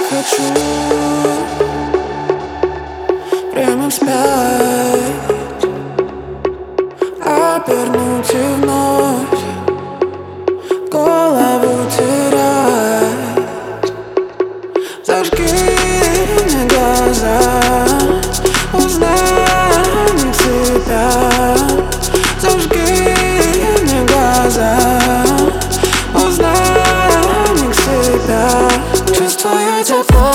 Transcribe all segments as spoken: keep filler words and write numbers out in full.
хочу время вспять, обернуть и вновь голову терять. Зажги мне глаза, узнай мне тебя. Зажги мне глаза, узнай мне себя. Чувствую тепло,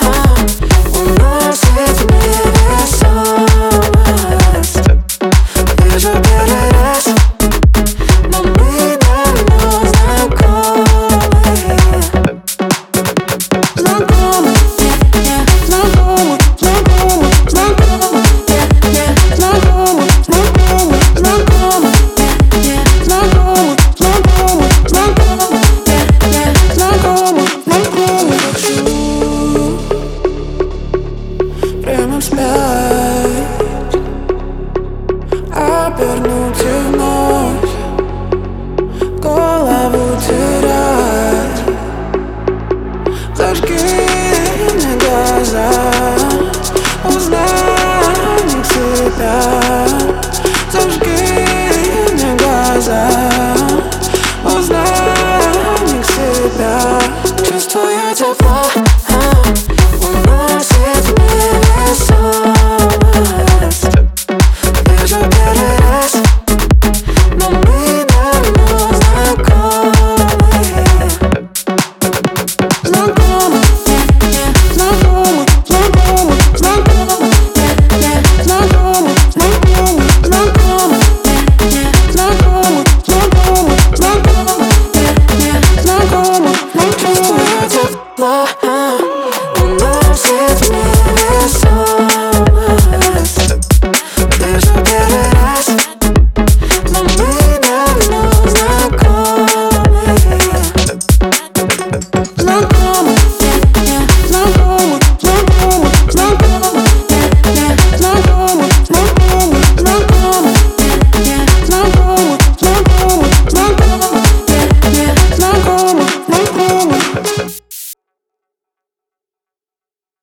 уносит в невесомость. Вижу первый раз, но мы давно знакомы. Знакомы, не, знакомы, знакомы, знакомы, не, знакомы, знакомы, знакомы, не, знакомы, знакомы, знакомы, не, знакомы, знакомы. Хочу время вспять, обернуть и вновь голову терять. Зажги мне глаза, узнай мне себя.